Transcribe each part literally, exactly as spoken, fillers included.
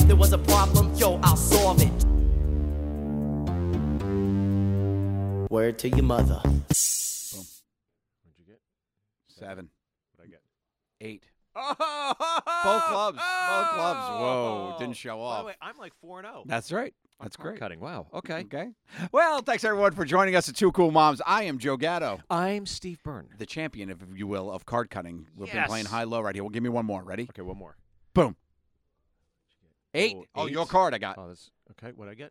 there was a problem, yo, I'll solve it. Word to your mother. Boom. What'd you get? Seven. What'd I get? Eight. Oh! Both clubs. Oh! Both clubs. Whoa. Didn't show By off. the way, I'm like four and zero. That's right. That's Card great. Cutting. Wow. Okay. Okay. Well, thanks everyone for joining us at Two Cool Moms. I am Joe Gatto, I'm Steve Byrne. the champion, if you will, of card cutting. We've been Yes. playing high-low right here. Well, give me one more. Ready? Okay, one more. Boom. Eight. Oh, Oh, eight. your card I got. Oh, that's okay. What'd I get?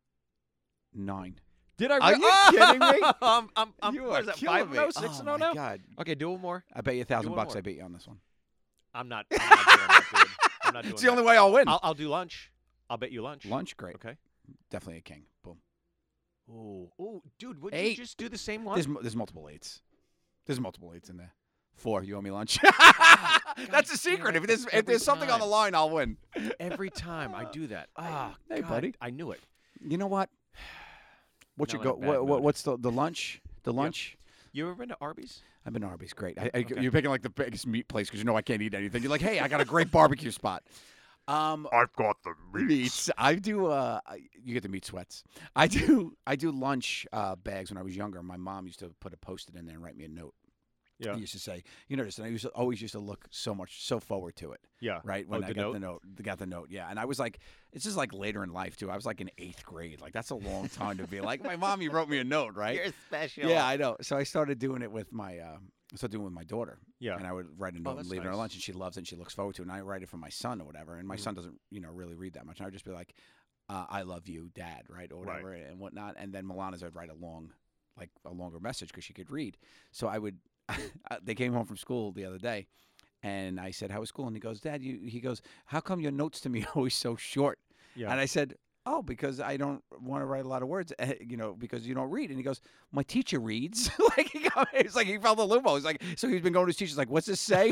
Nine. Did I? Are re- you oh! kidding me? I'm, I'm, I'm, You what are is that, killing five me. and oh, six and oh, oh my now? God. Okay, do one more. I bet you a thousand one bucks more. I beat you on this one. I'm not. I'm not doing that, dude. I'm not doing It's the that. only way I'll win. I'll, I'll do lunch. I'll bet you lunch. Lunch, great. Okay. Definitely a king. Boom. Ooh, ooh, dude, would Eight. you just do the same one? There's, mu- there's multiple eights. There's multiple eights in there. Four. You owe me lunch. God That's the damn secret. it. If there's if Every there's something on the time. line, I'll win. Every time I do that. Ah, Hey, God, buddy. I knew it. You know what? What's Now your I'm go? in a bad What, what, mood. what's the the lunch? The lunch? You ever been to Arby's? I've been to Arby's. Great. I, I, Okay. You're picking like the biggest meat place because you know I can't eat anything. You're like, hey, I got a great barbecue spot. Um, I've got the meats. meats. I do. Uh, I- you get the meat sweats. I do. I do lunch uh, bags when I was younger. My mom used to put a post-it in there and write me a note. Yeah. I used to say, you notice, and I used to, always used to look so much, so forward to it. Yeah. Right when Oh, I the got note? the note, got the note, yeah. And I was like, it's just like later in life too. I was like in eighth grade. Like that's a long time to be like, my mom, you wrote me a note, right? You're special. Yeah, I know. So I started doing it with my, uh, I started doing it with my daughter. Yeah. And I would write a note and that's leave it on her nice. lunch, and she loves it and she looks forward to it. And I write it for my son or whatever. And my Mhm. son doesn't, you know, really read that much. And I would just be like, uh, I love you, Dad, right, or Right. whatever, and whatnot. And then Milana's, I'd write a long, like a longer message because she could read. So I would. They came home from school the other day, and I said, "How was school?" And he goes, "Dad, you." He goes, "How come your notes to me are always so short?" Yeah. And I said, "Oh, because I don't want to write a lot of words, eh, you know, because you don't read." And he goes, "My teacher reads." Like he got, it's like he felt the loophole. He's like, so he's been going to his teacher's like, "What's this say?"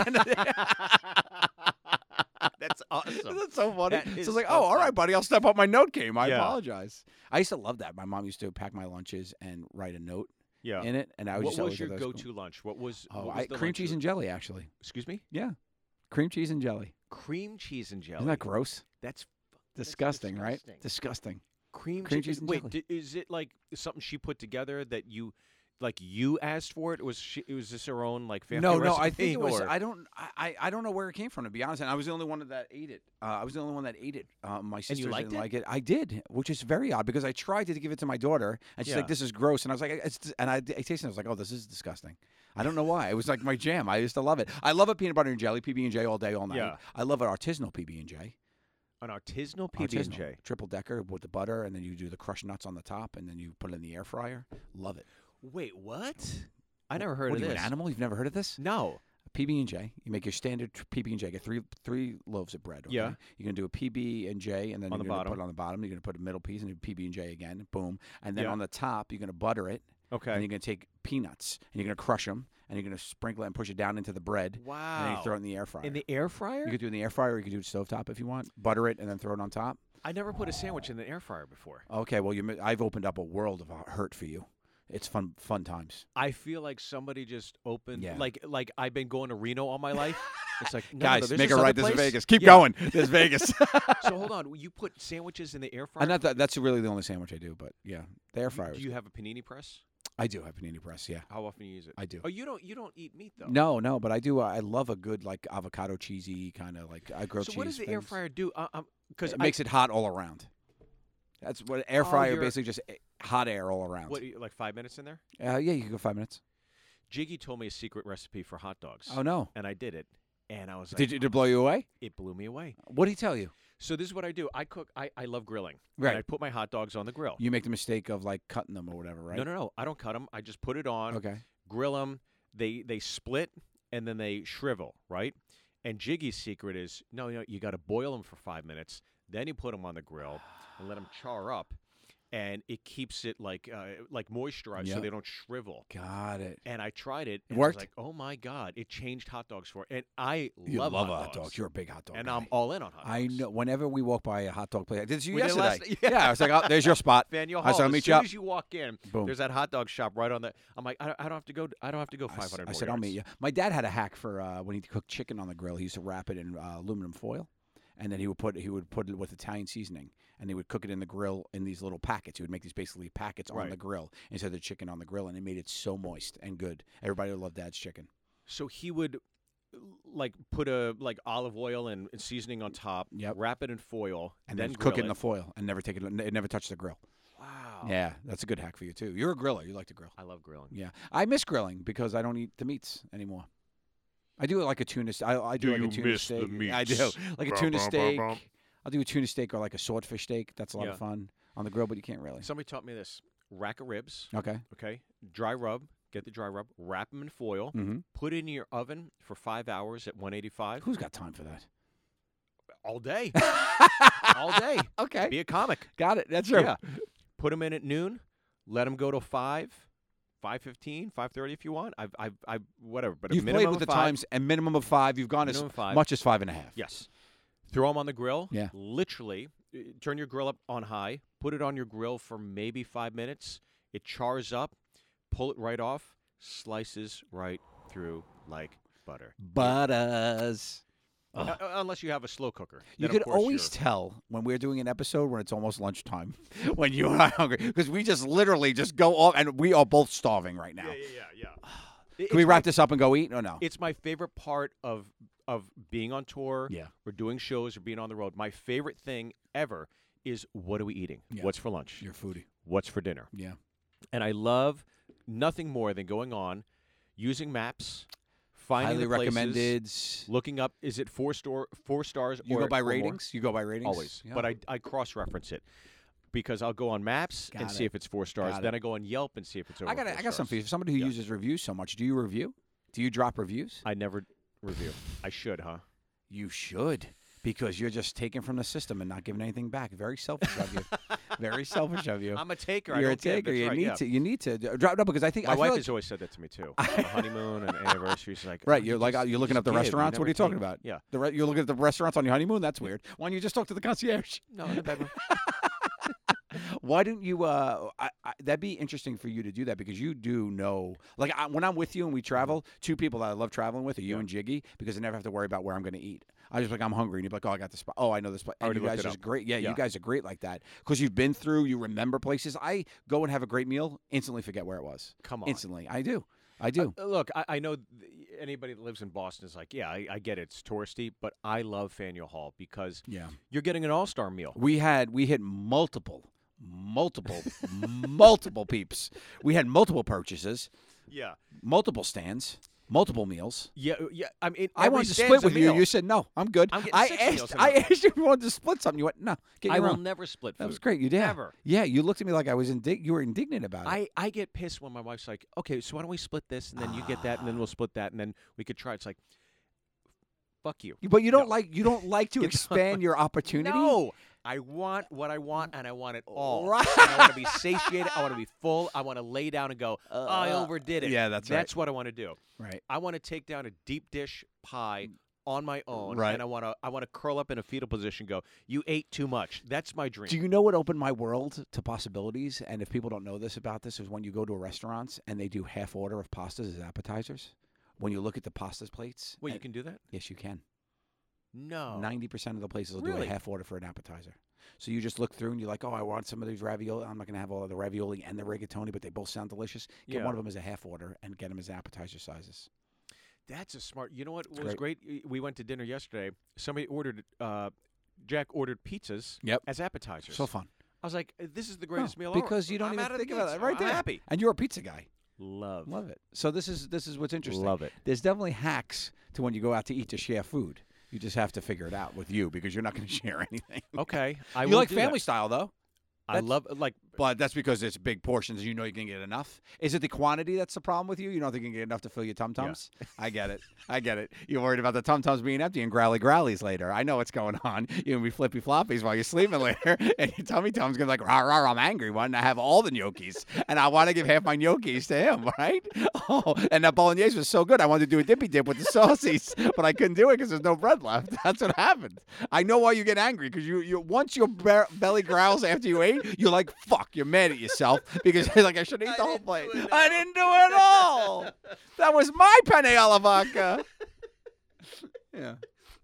That's awesome. That's so funny. That So is it's like, so "Oh, all right, fun. buddy, I'll step up my note game. I Yeah. apologize." I used to love that. My mom used to pack my lunches and write a note Yeah. in it, and I was What just was always your at those go-to school- lunch? What was? Oh, what was I, the cream lunch cheese you- and jelly, actually. Excuse me. Yeah, cream cheese and jelly. Cream cheese and jelly. Isn't that gross? That's Disgusting, right? disgusting. Disgusting. cream, Cream cheese. cheese and Wait, jelly. di- is it like something she put together that you, like you asked for it? Was she? Was this her own like family No, recipe? no, I think it was. or- I don't. I, I I don't know where it came from, to be honest. And I was the only one that ate it. Uh, I was the only one that ate it. Uh, my sisters liked didn't it? like it. I did, which is very odd because I tried to give it to my daughter, and she's Yeah. like, "This is gross," and I was like, "It's," dis-" and I, I tasted it. I was like, "Oh, this is disgusting." I don't know why. It was like my jam. I used to love it. I love a peanut butter and jelly, P B and J all day, all night. Yeah. I love an artisanal P B and J. An artisanal P B and Artisanal. J. Triple decker with the butter, and then you do the crushed nuts on the top, and then you put it in the air fryer. Love it. Wait, what? I never heard what of are you, this. an animal? You've never heard of this? No. P B and J. You make your standard tr- P B and J. Get three three loaves of bread. Okay? Yeah. You're gonna do a P B and J, and then On you're the gonna bottom. put it on the bottom. You're gonna put a middle piece and do P B and J again. Boom. And then Yeah. on the top, you're gonna butter it. Okay. And you're gonna take peanuts and you're gonna crush them and you're gonna sprinkle it and push it down into the bread. And then Wow. you throw it in the air fryer. In the air fryer? you could do it in the air fryer, or you could do it stovetop if you want. Butter it and then throw it on top. I never put a sandwich in the air fryer before. Okay. Well, you. mi- I've opened up a world of uh, hurt for you. It's fun fun times. I feel like somebody just opened, Yeah. like like I've been going to Reno all my life. It's like, no, no, Guys, no, there's make it this right. other This is place. Vegas. Keep Yeah. going. There's Vegas. So hold on, you put sandwiches in the air fryer? And not that, that's really the only sandwich I do, but yeah, the air You- fryer. Do is you good. have a panini press? I do have panini press. Yeah, How often do you use it? I do. Oh, you don't you don't eat meat though. No, no, but I do. Uh, I love a good like avocado cheesy kind of like I grilled So cheese. what does the air things. fryer do? Uh, um, because It makes it hot all around. That's what air Oh, fryer you're- basically just eh, hot air all around. what like five minutes in there. Uh, yeah, you can go five minutes. Jiggy told me a secret recipe for hot dogs. Oh no! And I did it, and I was like, Did, did it blow you away? it blew me away. What did he tell you? So this is what I do. I cook. I, I love grilling. Right. And I put my hot dogs on the grill. You make the mistake of like cutting them or whatever, right? No, no, no. I don't cut them. I just put it on. Okay. Grill them. They they split and then they shrivel, right? And Jiggy's secret is no, no. You got to boil them for five minutes. Then you put them on the grill and let them char up, and it keeps it like uh, like moisturized so Yep. they don't shrivel. Got it. And I tried it. It And worked? I was like, oh my god, it changed hot dogs for. And I You love, love hot, hot dogs. You're a big hot dog and guy. I'm all in on hot dogs. I know. Whenever we walk by a hot dog place, I did this you We did yesterday. last- yeah. I was like, oh, there's your spot. Faneuil I Hall. said, I'll as meet soon you up. as you walk in, Boom. there's that hot dog shop right on the. I'm like, I, I don't have to go. I don't have to go I s- five hundred. I said, I'll meet you. My dad had a hack for uh, when he cooked chicken on the grill. He used to wrap it in uh, aluminum foil, and then he would put he would put it with Italian seasoning, and he would cook it in the grill in these little packets. He would make these basically packets on Right. the grill instead of the chicken on the grill, and it made it so moist and good. Everybody loved Dad's chicken. So he would like put a like olive oil and, and seasoning on top, Yep. wrap it in foil, And then then cook grill it in the foil and never take it. It never touched the grill. Wow. Yeah, that's a good hack for you too. You're a griller. You like to grill. I love grilling. Yeah, I miss grilling because I don't eat the meats anymore. I do it like a tuna. st- I, I do, Do like you a tuna miss the steak. I do meats? like a Bum, tuna bum, bum, steak. bum. I'll do a tuna steak or like a swordfish steak. That's a lot Yeah. of fun on the grill, but you can't really. Somebody taught me this: rack of ribs. Okay. Okay, dry rub. Get the dry rub. Wrap them in foil. Mm-hmm. Put it in your oven for five hours at one eighty-five. Who's got time for that? All day. All day. Okay. Be a comic. Got it. That's right. Yeah. Put them in at noon. Let them go to five, five fifteen, five thirty if you want. I've, I've, I've whatever. But You've a minimum played with of the five, times, and minimum of five. You've gone as Minimum of five. much as five and a half. Yes. Throw them on the grill. Yeah. Literally, uh, turn your grill up on high. Put it on your grill for maybe five minutes. It chars up. Pull it right off. Slices right through like butter. Butters. Uh, uh, unless you have a slow cooker. You Then, of could course, always you're- tell when we're doing an episode when it's almost lunchtime, when you are hungry, because we just literally just go off, and we are both starving right now. Yeah, yeah, yeah, yeah. Can we wrap this up and go eat or no? It's my favorite part of of being on tour Yeah. or doing shows or being on the road. My favorite thing ever is what are we eating? Yeah. What's for lunch? You're a foodie. What's for dinner? Yeah. And I love nothing more than going on, using maps, finding Highly the places, recommended. looking up. Is it four store four stars? You or, go by or more? ratings? You go by ratings? Always, Yeah. but I I cross reference it because I'll go on Maps and Got see it. if it's four stars. Got then it. I go on Yelp and see if it's over. I got four I got something for you. stars. For somebody who Yeah. uses reviews so much, do you review? Do you drop reviews? I never review. I should, huh? You should, because you're just taking from the system and not giving anything back. Very selfish of you. Very selfish of you. I'm a taker. I You're a don't give. taker. That's You right, need yeah. to. You need to D- drop no because I think My I feel wife like, has always said that to me too. On a honeymoon and anniversary, she's like, right. "Oh, You're you like just- you're you looking just up the give, you restaurants. What are never you talking take." about? Yeah. The re- you're looking at the restaurants on your honeymoon. That's weird. Why don't you just talk to the concierge? No, in the bedroom. Why don't you? Uh, I, I, that'd be interesting for you to do that because you do know. Like I, when I'm with you and we travel, two people that I love traveling with are you Yeah. and Jiggy because I never have to worry about where I'm going to eat. I just like I'm hungry and you're like, oh, I got this spot. Oh, I know this spot. And Already you guys looked it are just up. great. Yeah, Yeah. you guys are great like that because you've been through. You remember places. I go and have a great meal, instantly forget where it was. Come on. Instantly, I do. I do. Uh, look, I, I know th- anybody that lives in Boston is like, yeah, I, I get it. It's touristy, but I love Faneuil Hall because Yeah. you're getting an all-star meal. We had we hit multiple, multiple, multiple peeps. We had multiple purchases, Yeah. multiple stands, multiple meals. Yeah, yeah. I mean, I every wanted to stand's split a with you. meal. You said no. I'm good. I'm getting I six asked. meals I tonight. asked you if you wanted to split something. You went no. Get I your will own. never split food. That was great. You did. Never. Yeah. You looked at me like I was indig- You were indignant about it. I, I get pissed when my wife's like, okay, so why don't we split this, and then you get that, and then we'll split that, and then we could try. It's like, fuck you. But you don't No. like. You don't like to Get expand your opportunity. No, I want what I want, and I want it all. Right. And I want to be satiated. I want to be full. I want to lay down and go, oh, I Uh, overdid it. yeah, that's right. That's what I want to do. Right. I want to take down a deep dish pie on my own, Right. and I want to I want to curl up in a fetal position. Go, you ate too much. That's my dream. Do you know what opened my world to possibilities? And if people don't know this about this, is when you go to restaurants and they do half order of pastas as appetizers. When you look at the pastas plates. Wait, you and- can do that? Yes, you can. No. Ninety percent of the places will do Really? a half order for an appetizer. So you just look through and you're like, oh, I want some of these ravioli. I'm not going to have all of the ravioli and the rigatoni, but they both sound delicious. Get Yeah. one of them as a half order and get them as appetizer sizes. That's a smart. You know what was great. great? Y- We went to dinner yesterday. Somebody ordered. Uh, Jack ordered pizzas Yep. as appetizers. So fun. I was like, this is the No, greatest meal ever. because you don't I'm even out of think the about gates. it right I'm there. happy. And you're a pizza guy. Love. Love it. So this is this is what's interesting. Love it. There's definitely hacks to when you go out to eat to share food. You just have to figure it out with you because you're not going to share anything. Okay. I you will like do family that. style though, I That's- love like but that's because it's big portions. You know you can get enough. Is it the quantity that's the problem with you? You don't think you can get enough to fill your tum tums? I get it. I get it. You're worried about the tum tums being empty and growly growlies later. I know what's going on. You're gonna be flippy floppies while you're sleeping later, and your tummy tum's gonna be like, rah rah. I'm angry one. And I have all the gnocchis, and I want to give half my gnocchis to him, right? Oh, and that bolognese was so good. I wanted to do a dippy dip with the sauces, but I couldn't do it because there's no bread left. That's what happened. I know why you get angry because you you once your be- belly growls after you ate, you're like, fuck. You're mad at yourself because you're like, I should eat the whole plate. I didn't do it all. That was my penne alla vodka. Yeah.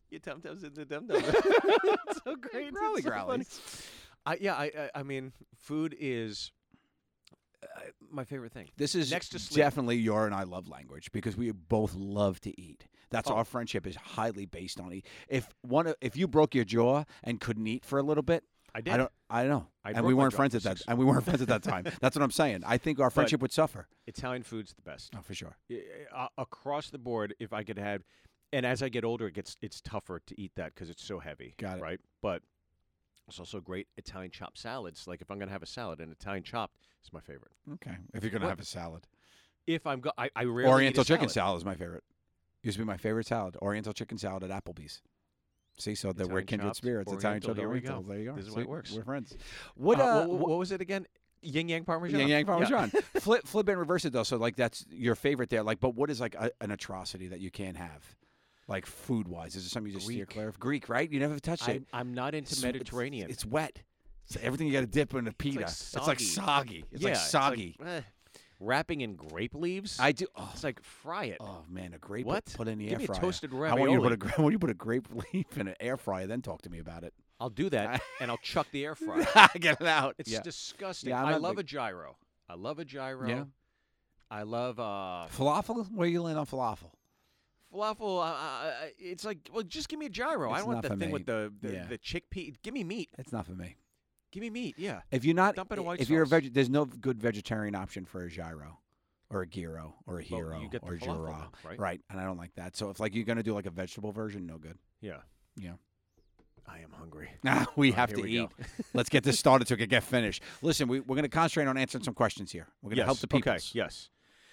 You tum tums and the dum dum. It's so great. Growly It's so funny. growlies. I yeah. I, I I mean, food is uh, my favorite thing. This is Next to sleep. definitely your and I love language because we both love to eat. That's Oh. our friendship is highly based on eat. If one, of- if you broke your jaw and couldn't eat for a little bit, I did. I don't. I know, I and broke we my weren't jaw friends for at that. six- And we weren't friends at that time. That's what I'm saying. I think our friendship would suffer. Italian food's the best. Oh, for sure. I- uh, across the board, if I could have, and as I get older, it gets it's tougher to eat that because it's so heavy. Got it. Right, but it's also great Italian chopped salads. Like if I'm gonna have a salad, an Italian chopped is my favorite. Okay, if you're gonna What? have a salad, If I'm go, I, I rarely Oriental eat a chicken salad. salad is my favorite. Used to be my favorite salad. Oriental chicken salad at Applebee's. See, so that we're Italian kindred chopped, spirits. Italian Oriental, chopped here we go. Oriental. There you go. This is See, why it works. We're friends. What? Uh, Uh, what, what was it again? Yin yang parmesan. Yang Yang Yeah. Parmesan. flip, flip and reverse it though. So like that's your favorite there. Like, but what is like a, an atrocity that you can't have, like food wise? Is there something you just steer Greek. clear of? Greek, right? You never touched it. I'm, I'm not into It's- it's- Mediterranean. It's, wet. It's everything you got to dip in a pita. like It's like soggy. soggy. It's yeah, like soggy. eh. Wrapping in grape leaves. I do. Oh, It's like fry it. oh man, a grape What? put in the Give air me a fryer. toasted I want you to put a ravioli. gra- I want you to put a grape leaf in an air fryer. Then talk to me about it. I'll do that, and I'll chuck the air fryer. Get it out. It's yeah. disgusting. Yeah, I'm I not love big- a gyro. I love a gyro. Yeah. I love uh, Falafel? Where you land on falafel? falafel. Uh, uh, it's like, well, just give me a gyro. I It's don't want not the for thing me. with the the, Yeah. the chickpea. Give me meat. It's not for me. Give me meat. Yeah. If you're not, Dump it in white if you're a sauce. veg, there's no good vegetarian option for a gyro, or a gyro, or a Well, hero, you get the or a falafel gyro. then, right? Right, and I don't like that. So if like you're gonna do like a vegetable version, no good. Yeah. Yeah. I am hungry. Nah, we All right, have here to we eat. go. Let's get this started so we can get finished. Listen, we, we're gonna concentrate on answering some questions here. We're gonna yes. help the people. Okay. Yes.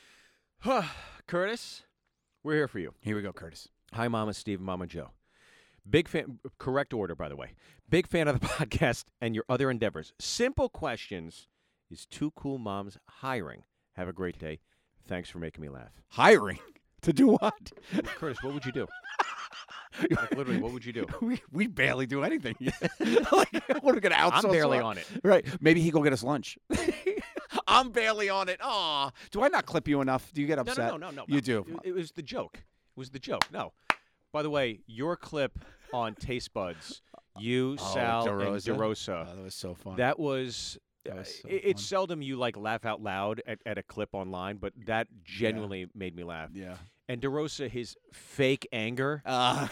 Curtis, we're here for you. Here we go, Curtis. Hi, Mama Steve and Mama Joe. Big fan, correct order, by the way. Big fan of the podcast and your other endeavors. Simple questions. Is Two Cool Moms hiring? Have a great day. Thanks for making me laugh. Hiring to do what? Curtis, what would you do? Like, literally, what would you do? we we barely do anything. Like, what are we gonna outsource? I'm barely what? on it. Right. Maybe he go get us lunch. I'm barely on it. Aw. Do I not clip you enough? Do you get No, upset? no, no, no, no. You no. do. It, it was the joke. It was the joke. No. By the way, your clip on Taste Buds, you, Oh, Sal, DeRosa? and DeRosa, Oh, that was so fun. that was. That uh, was so it- it's fun. seldom you like laugh out loud at, at a clip online, but that genuinely made me laugh. yeah. And DeRosa, his fake anger. Uh,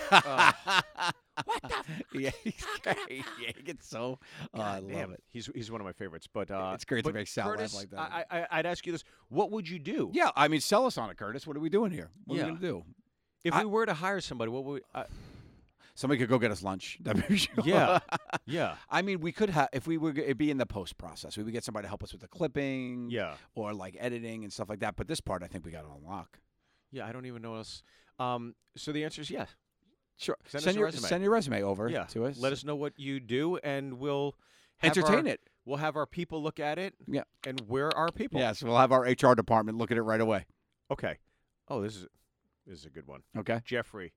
what the? yeah, he's great. Yeah, he gets so. Oh, I God love damn, it. He's he's one of my favorites. But uh, It's great to but make Sal laugh Curtis, like that. I, I I'd ask you this: what would you do? Yeah, I mean, sell us on it, Curtis. What are we doing here? What are Yeah. we gonna do? If I- we were to hire somebody, what would? We, uh, Somebody could go get us lunch. That'd be sure. yeah, yeah, I mean, we could have if we were. It'd be in the post process. We would get somebody to help us with the clipping, yeah, or like editing and stuff like that. But this part, I think we got to unlock. yeah. I don't even know what else. Um, so the answer is yes. Sure. Send us send a your resume. send your resume over Yeah. to us. Let us know what you do, and we'll have entertain our, it. We'll have our people look at it. Yeah. And where are people? Yes, we'll have our H R department look at it right away. Okay. Oh, this is this is a good one, Okay. Jeffrey.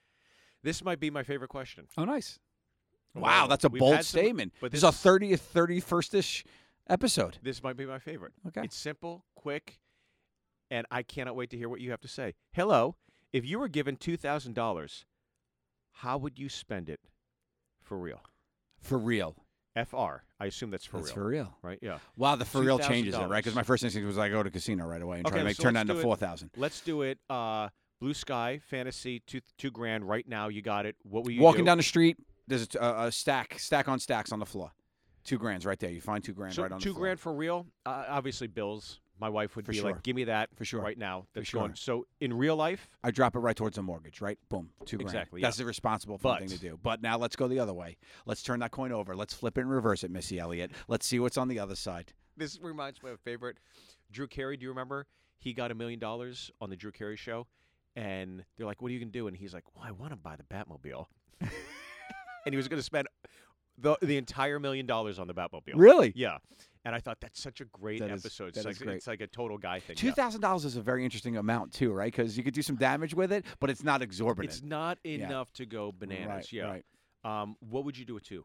This might be my favorite question. Oh, nice. Wow. Wow, that's a We've bold had some- statement. but this is this our is- thirtieth, thirty-first ish episode. This might be my favorite. Okay. It's simple, quick, and I cannot wait to hear what you have to say. Hello. If you were given two thousand dollars, how would you spend it for real? For real. F R. I assume that's for That's real. for real. Right? Yeah. Wow, the for real changes it, right? two thousand dollars. Because my first instinct was I go to casino right away and try Okay, to make so turn let's that do into it. four thousand. Let's do it. Uh, Blue Sky, Fantasy, two, two grand right now. You got it. What will you Walking do? down the street, there's a, a, a stack, stack on stacks on the floor. Two grand's right there. You find two grand So right on two the floor. grand for real? Uh, obviously, bills. My wife would For be sure. like, give me that For sure. right now. That's sure. going. So in real life, I drop it right towards the mortgage, right? Boom, two grand. Exactly, That's yeah. the responsible fun But- thing to do. But now let's go the other way. Let's turn that coin over. Let's flip it and reverse it, Missy Elliott. Let's see what's on the other side. this reminds me of a favorite. Drew Carey, do you remember? He got a million dollars on the Drew Carey show, and they're like, "What are you gonna do?" And he's like, "Well, I want to buy the Batmobile," and he was gonna spend the the entire million dollars on the Batmobile. Really? Yeah. And I thought that's such a great That is- episode. that it's, is like, great. it's like a total guy thing. Two yeah. thousand dollars is a very interesting amount too, right? Because you could do some damage with it, but it's not exorbitant. It's not Yeah. enough to go bananas. Right, yeah. right. Um, what would you do it to?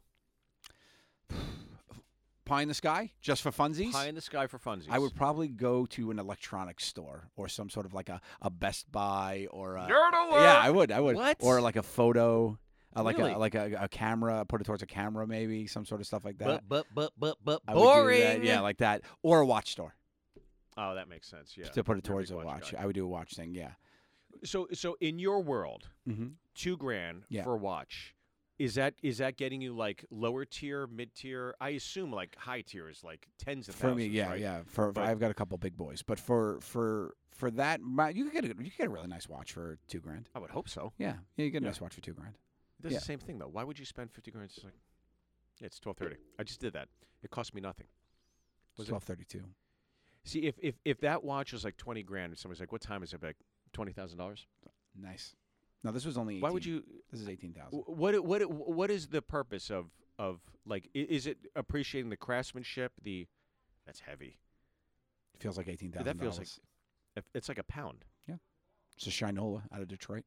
Pie in the sky, just for funsies. Pie in the sky for funsies. I would probably go to an electronics store or some sort of like a, a Best Buy or a, Nerd alert! yeah, I would, I would, What? or like a photo Uh, like Really? a like a, a camera, put it towards a camera, maybe some sort of stuff like that. But but but but but I would do boring. that, yeah, like that, or a watch store Oh, that makes sense. Yeah. to put it You're a towards big a watch. guy. I would do a watch thing, yeah. So so in your world, Mm-hmm. two grand Yeah. for a watch. Is that is that getting you like lower tier, mid tier? I assume like high tier is like tens of For thousands. me, yeah, right? yeah. For, for But- I've got a couple big boys, but for for for that, my- you could get a, you could get a really nice watch for two grand. I would hope so. Yeah, yeah, you get a Yeah. nice watch for two grand. It does Yeah. the same thing though. Why would you spend fifty grand? It's like, yeah, it's twelve thirty. I just did that. It cost me nothing. Was it- Twelve thirty two. See, if if if that watch was like twenty grand, and somebody's like, "What time is it?" Like twenty thousand dollars. Nice. No, this was only. eighteen. Why would you? This is eighteen thousand. wh- What what what is the purpose of of like? i- Is it appreciating the craftsmanship? The that's heavy. Feels like eighteen Dude, thousand. that feels like if- it's like a pound. It's a Shinola out of Detroit.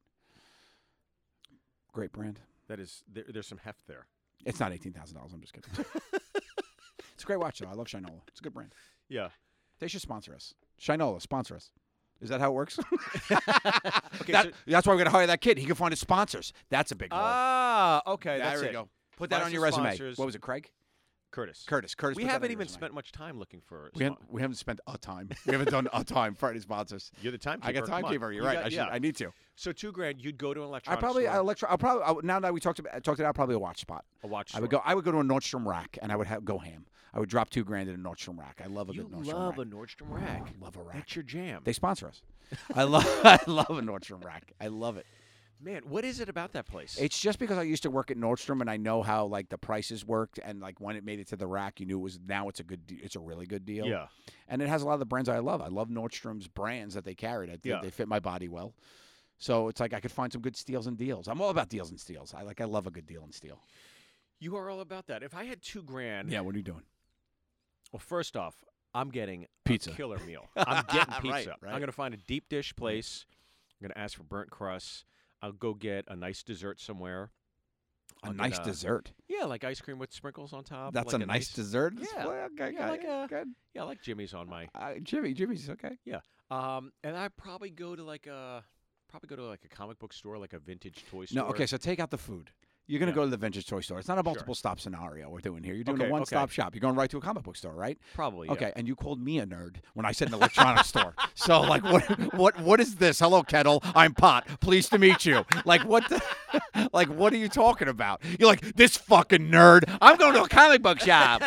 Great brand. That is there, there's some heft there. It's not eighteen thousand dollars. I'm just kidding. It's a great watch though. I love Shinola. It's a good brand. Yeah. They should sponsor us. Shinola, sponsor us. Is that how it works? Okay. That- so, that's why we're gonna hire that kid. He can find his sponsors. That's a big goal. ah, okay. there That's we it. go. Put that Find on your some resume. sponsors. What was it, Craig? Curtis. Curtis. Curtis. We put that on haven't your even resume. spent much time looking for. We haven't, spon- we haven't spent a time. We haven't done a time for any sponsors. You're the timekeeper. I got come on. timekeeper. You're You right. got- I should. yeah. I need to. So two grand, you'd go to an I electronics probably store, I electro. I'll probably I would- now that we talked about talked it out. Probably a watch spot. a watch. I would store. go. I would go to a Nordstrom rack and I would have, go ham. I would drop two grand in a Nordstrom rack. I love a You good Nordstrom love rack. a Nordstrom rack. I love a rack. That's your jam. They sponsor us. I love. I love a Nordstrom rack. I love it. Man, what is it about that place? It's just because I used to work at Nordstrom and I know how like the prices worked and like when it made it to the rack, you knew it was now it's a good. De- it's a really good deal. yeah. And it has a lot of the brands I love. I love Nordstrom's brands that they carried. I think Yeah. they fit my body well. So it's like I could find some good steals and deals. I'm all about deals and steals. I like. I love a good deal and steal. You are all about that. If I had two grand, Yeah. What are you doing? well, first off, I'm getting Pizza. a killer meal. I'm getting pizza. Right, right. I'm going to find a deep dish place. I'm going to ask for burnt crust. I'll go get a nice dessert somewhere. A I'll nice get a- dessert. Yeah, like ice cream with sprinkles on top. That's like a, nice dessert. Yeah. Well, okay, Yeah, good, like a- good. Yeah, I like Jimmy's on my. Uh, Jimmy, Jimmy's okay. Um, and I probably go to like a probably go to like a comic book store, like a vintage toy store. No, okay. So take out the food. You're gonna Yeah. go to the vintage toy store. It's not a multiple stop scenario we're doing here. You're doing Okay, a one stop okay. shop. You're going right to a comic book store, right? Probably. Yeah. Okay. And you called me a nerd when I said an electronics store. So like, what, what, what is this? Hello, Kettle. I'm Pot. Pleased to meet you. Like, what? The, like, what are you talking about? You're like this fucking nerd. I'm going to a comic book shop.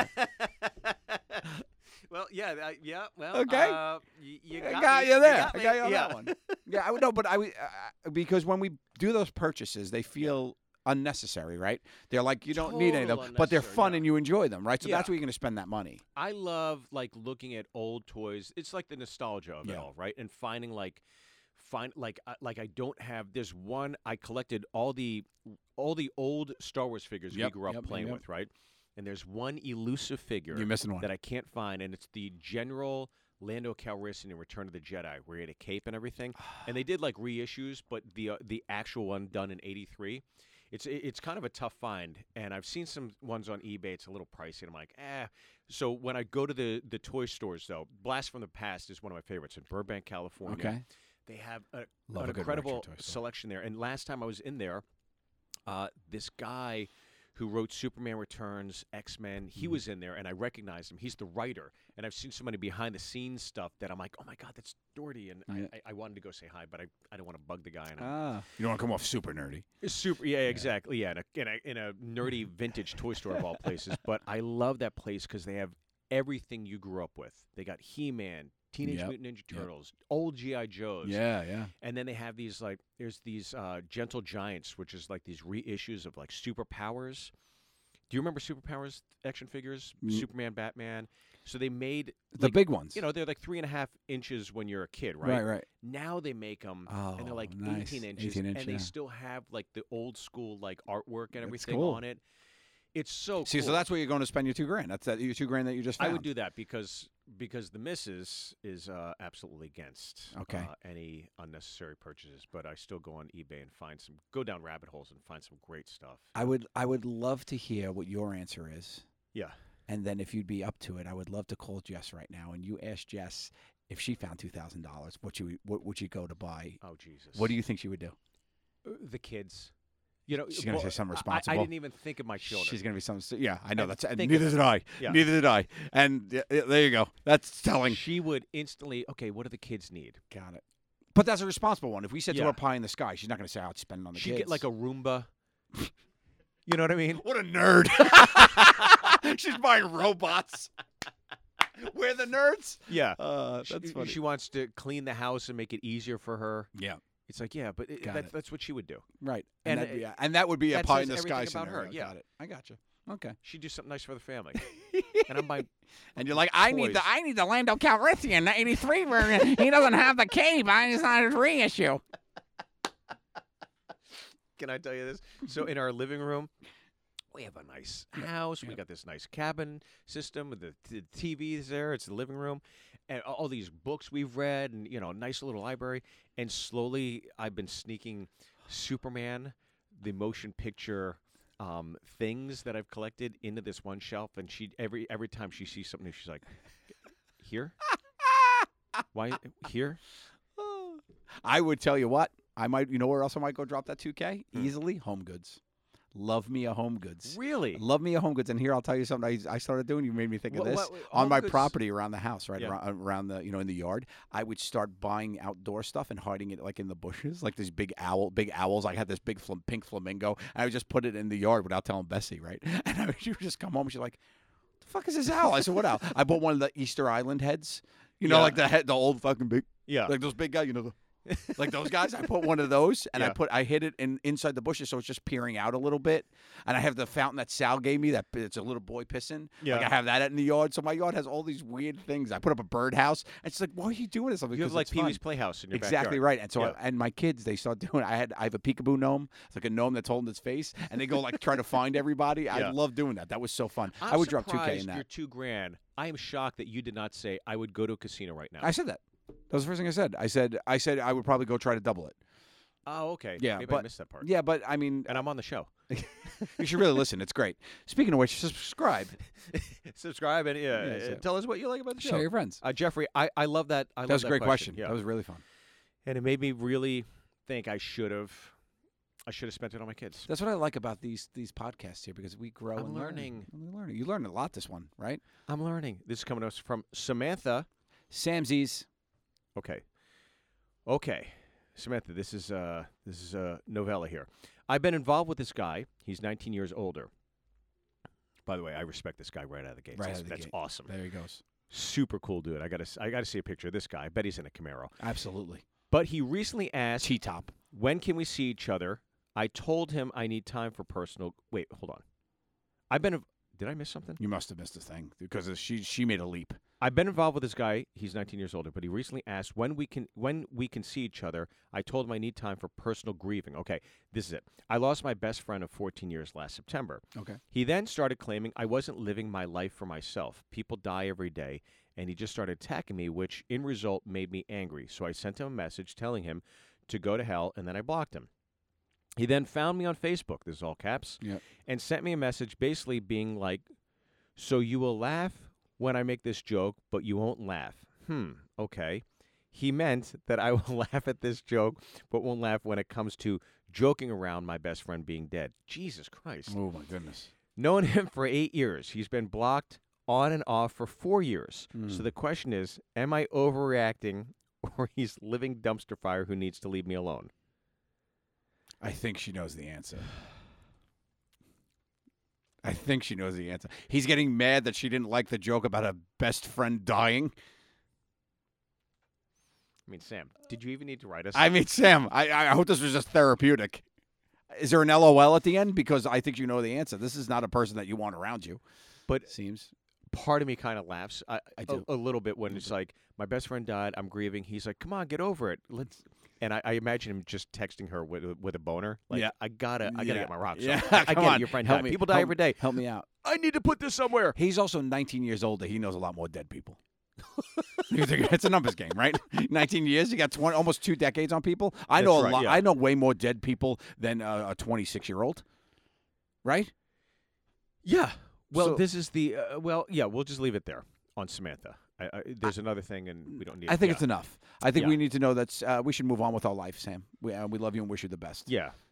Well, yeah, uh, yeah. Well, Okay. Uh, y- you I got, got me. you there. got I me. got you on yeah. that one. Yeah, I would know, but I would uh, because when we do those purchases, they feel unnecessary, right? They're like you don't need any of them, Total but they're unnecessary, fun yeah. and you enjoy them, right? So Yeah. that's where you're going to spend that money. I love like looking at old toys. It's like the nostalgia of it Yeah. all, right? And finding like, find like uh, like I don't have. There's one I collected all the all the old Star Wars figures Yep, we grew up yep, playing yep. with, right? And there's one elusive figure You're missing one. that I can't find, and it's the General Lando Calrissian in Return of the Jedi, where he had a cape and everything. And they did like reissues, but the uh, the actual one done in eighty-three. It's it- it's kind of a tough find, and I've seen some ones on eBay. It's a little pricey, and I'm like, eh. So when I go to the the toy stores, though, Blast from the Past is one of my favorites in Burbank, California. Okay. They have a, Love an a good incredible retro toy store. selection there. And last time I was in there, uh, this guy who wrote Superman Returns, X-Men, he Mhm. was in there, and I recognized him. He's the writer, and I've seen so many behind-the-scenes stuff that I'm like, oh, my God, that's Doherty. And Yeah. I, I, I wanted to go say hi, but I, I don't want to bug the guy. And I'm Ah. You don't want to come off super nerdy. Super, yeah, exactly, yeah, in a, in a in a nerdy vintage toy store of all places. But I love that place because they have everything you grew up with. They got He-Man, Teenage Yep, Mutant Ninja yep. Turtles, old G I Joes, Yeah, yeah. and then they have these like there's these uh, Gentle Giants, which is like these reissues of like Superpowers. Do you remember Superpowers action figures? Mm. Superman, Batman. So they made The like, big ones. You know, they're like three and a half inches when you're a kid, right, right? right. Now they make them, and Oh, they're like nice. eighteen inches, eighteen inch, and they yeah. still have like the old school like artwork and That's everything cool. on it. It's so See, cool. so that's where you're going to spend your two grand. That's that your two grand that you just I found. would do that because because the missus is uh, absolutely against Okay. uh, any unnecessary purchases. But I still go on eBay and find some, go down rabbit holes and find some great stuff. I would. I would love to hear what your answer is. Yeah. And then if you'd be up to it, I would love to call Jess right now and you ask Jess if she found two thousand dollars, what you what would you go to buy? Oh Jesus. What do you think she would do? Uh, The kids. You know, She's gonna well, say something I- responsible. I, didn't even think of my children. She's gonna be some. Yeah, I know And that's. think Neither of did it. I. Yeah. Neither did I. And uh, there you go. That's telling. She would instantly. Okay, what do the kids need? Got it. But that's a responsible one. If we said to Yeah. her pie in the sky, she's not gonna say I'd spend it on the She'd kids. get like a Roomba. You know what I mean? What a nerd. She's buying robots. We're the nerds. Yeah. Uh, She- that's funny. She wants to clean the house and make it easier for her. yeah. It's like, yeah, but it, Got that, it. that's what she would do. Right. And, And, that'd be, uh, and that would be a that pie says in the sky everything about scenario. her, yeah. Got it. I got you. Okay. She'd do something nice for the family. And I'm like, And you're like, I need Toys. the I need the Lando Calrissian, the eighty-three version. He doesn't have the cape. I just not his reissue. can I tell you this? So in our living room, we have a nice house. We yeah. got this nice cabin system with the, the T V's there. It's the living room, and all all these books we've read, and you know, nice little library. And slowly, I've been sneaking Superman, the motion picture um, things that I've collected into this one shelf. And she every every time she sees something, she's like, "Here, why here?" I would tell you what. I might. You know where else I might go drop that two K Hmm. easily? Home Goods. Love me a Home Goods. Really? Love me a Home Goods. And here I'll tell you something I, I started doing. You made me think of What- this. what- what- On Home my Goods- property around the house, right Yeah. around, around the you know in the yard, I would start buying outdoor stuff and hiding it like in the bushes, like these big owl, big owls. I had this big flam- pink flamingo. And I would just put it in the yard without telling Bessie, right? And I would, she would just come home. She's like, "The fuck is this owl?" I said, "What owl?" I bought one of the Easter Island heads. You know, Yeah. like the head, the old fucking big, Yeah. like those big guys. You know the. Like those guys, I put one of those, and I Yeah. put I hid it in inside the bushes, so it's just peering out a little bit. And I have the fountain that Sal gave me. That it's a little boy pissing. Yeah. Like I have that in the yard, so my yard has all these weird things. I put up a birdhouse. And it's like, why are you doing this? I'm like, You have 'Cause like it's Pee Wee's fun. Playhouse in your Exactly backyard. right. And so, Yeah. I, and my kids, they start doing. I had I have a peekaboo gnome. It's like a gnome that's holding its face, and they go like try to find everybody. Yeah. I love doing that. That was so fun. I'm I would drop two K surprised in that. You're two grand. I am shocked that you did not say I would go to a casino right now. I said that. That was the first thing I said. I said I said I would probably go try to double it. oh, okay. Yeah, Maybe I but- missed that part. Yeah, but I mean, And I'm on the show. you should really listen. It's great. Speaking of which, subscribe. Subscribe and yeah, Yeah, uh, so- tell us what you like about the Share show. your friends. Uh, Jeffrey, I, I love that. I That love was a great question. Yeah. That was really fun. And it made me really think I should have. I should have spent it on my kids. That's what I like about these these podcasts here because we grow I'm and learning. learn. We're learning. You learned a lot this one, right? I'm learning. This is coming to us from Samantha. Samsies. Okay. Okay. Samantha, this is uh this is a novella here. I've been involved with this guy. He's nineteen years older. By the way, I respect this guy right out of the gate. Right that's out of the that's gate. awesome. There he goes. Super cool dude. I gotta s- I gotta see a picture of this guy. I bet he's in a Camaro. Absolutely. But he recently asked, T top. "When can we see each other?" I told him I need time for personal. Wait, hold on. I've been. inv- Did I miss something? You must have missed a thing because she she made a leap. I've been involved with this guy. He's nineteen years older, but he recently asked when we can when we can see each other. I told him I need time for personal grieving. Okay, this is it. I lost my best friend of fourteen years last September. Okay. He then started claiming I wasn't living my life for myself. People die every day, and he just started attacking me, which in result made me angry. So I sent him a message telling him to go to hell, and then I blocked him. He then found me on Facebook, this is all caps, Yep. and sent me a message basically being like, so you will laugh when I make this joke, but you won't laugh. Hmm, okay. He meant that I will laugh at this joke, but won't laugh when it comes to joking around my best friend being dead. Jesus Christ. Oh my goodness. Known him for eight years. He's been blocked on and off for four years. So Mm. the question is, am I overreacting, or he's living dumpster fire who needs to leave me alone? I think she knows the answer. I think she knows the answer. He's getting mad that she didn't like the joke about a best friend dying. I mean, Sam, did you even need to write us? I mean, Sam, I, I hope this was just therapeutic. Is there an L O L at the end? Because I think you know the answer. This is not a person that you want around you. But Seems. part of me kind of laughs I, I a- do. A, little bit when it's like, my best friend died, I'm grieving. He's like, come on, get over it. Let's. And I, I imagine him just texting her with a- with a boner. Like, Yeah. I gotta, I gotta Yeah. get my rocks Yeah, off. I, I come get on. it. Your friend Help died. me- People die help- every day. Help me out. I need to put this somewhere. He's also nineteen years older. He knows a lot more dead people. You think it's a numbers game, right? nineteen years, you got twenty, almost two decades on people. I That's know a right, lot. yeah. I know way more dead people than uh, a twenty-six-year-old, right? Yeah. Well, So- this is the. Uh, well, yeah. We'll just leave it there on Samantha. I, I, there's another thing, and we don't need. I think yeah. it's enough. I think Yeah. we need to know that uh, we should move on with our life, Sam. We uh, we love you and wish you the best. Yeah. Yeah.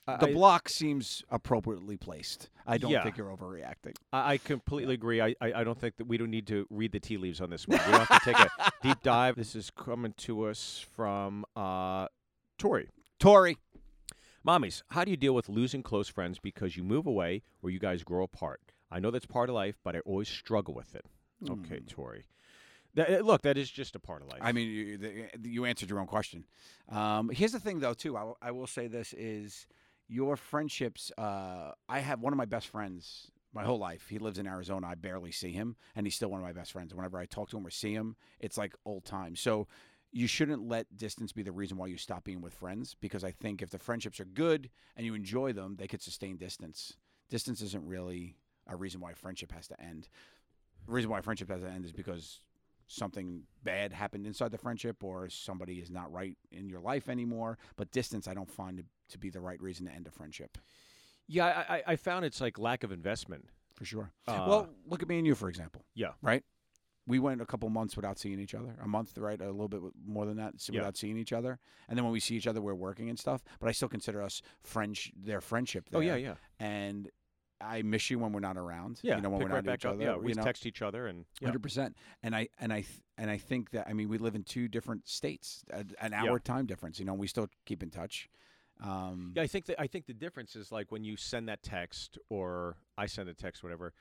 The I, block seems appropriately placed. I don't Yeah. think you're overreacting. I I completely agree. I, I I don't think that we don't need to read the tea leaves on this one. We don't have to take a deep dive. This is coming to us from uh, Tori. Tori. Mommies, how do you deal with losing close friends because you move away or you guys grow apart? I know that's part of life, but I always struggle with it. Okay, Tori. That, uh, look, that is just a part of life. I mean, you, the, you answered your own question. Um, here's the thing, though, too. I, will- I will say this is your friendships. Uh, I have one of my best friends my whole life. He lives in Arizona. I barely see him, and he's still one of my best friends. Whenever I talk to him or see him, it's like old times. So you shouldn't let distance be the reason why you stop being with friends, because I think if the friendships are good and you enjoy them, they could sustain distance. Distance isn't really a reason why a friendship has to end. The reason why a friendship has to end is because something bad happened inside the friendship or somebody is not right in your life anymore. But distance, I don't find to, to be the right reason to end a friendship. yeah, I, I- I found it's like lack of investment. For sure. Uh, well, look at me and you, for example. Yeah. Right? We went a couple months without seeing each other. A month, right? A little bit more than that, so Yeah. without seeing each other. And then when we see each other, we're working and stuff. But I still consider us friends, their friendship there. Oh, yeah, yeah. And I miss you when we're not around. Yeah, You know, when pick we're right not back each up. other. Yeah, we you know? text each other and yeah. Hundred percent, and I and I th- and I think that I mean we live in two different states, a, an hour Yeah. time difference. You know, we still keep in touch. Um, Yeah, I think that I think the difference is like when you send that text or I send a text, whatever,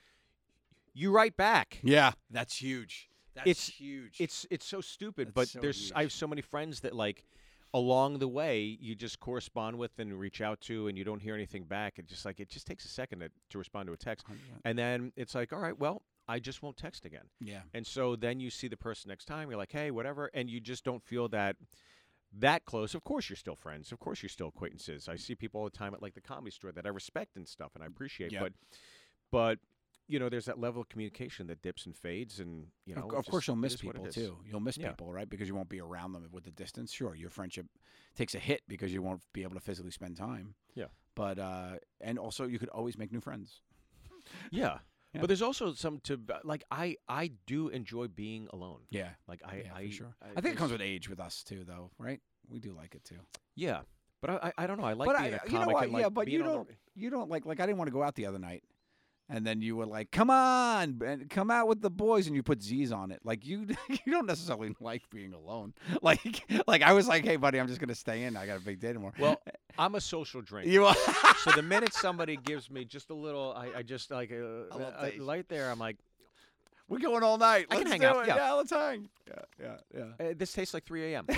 you write back. yeah, that's huge. That's It's- huge. It's it's so stupid, That's but so there's huge. I have so many friends that like along the way you just correspond with and reach out to, and you don't hear anything back. It just like it just takes a second to, to respond to a text, one hundred percent. and then it's like, all right, well, I just won't text again. Yeah, And so then you see the person next time, you're like, hey, whatever, and you just don't feel that that close. Of course, you're still friends. Of course, you're still acquaintances. I see people all the time at like the Comedy Store that I respect and stuff, and I appreciate. Yeah. But, but you know, there's that level of communication that dips and fades, and you know, of, it of course just- you'll it miss is what it people is. too. You'll miss Yeah. people, right? Because you won't be around them with the distance. Sure, your friendship takes a hit because you won't be able to physically spend time. Yeah. But uh, and also you could always make new friends. Yeah. Yeah. But there's also some to like I I do enjoy being alone. Yeah, Like I yeah, I for sure. I, I think it comes there's- with age with us too, though, right? We do like it too. yeah. But I I, I don't know. I like but being I, a you know comic what? and like yeah, but being you on the- don't. You don't like like I didn't want to go out the other night, and then you were like, "Come on, and come out with the boys," and you put Z's on it. Like you, you don't necessarily like being alone. Like, like I was like, "Hey, buddy, I'm just gonna stay in. I got a big day tomorrow." Well, I'm a social drinker. you are. So the minute somebody gives me just a little, I, I just like uh, I love uh, taste. right there. I'm like, We're going all night. I can Let's hang do out, it. yeah. let's hang. Yeah, yeah, yeah. uh, this tastes like three a.m.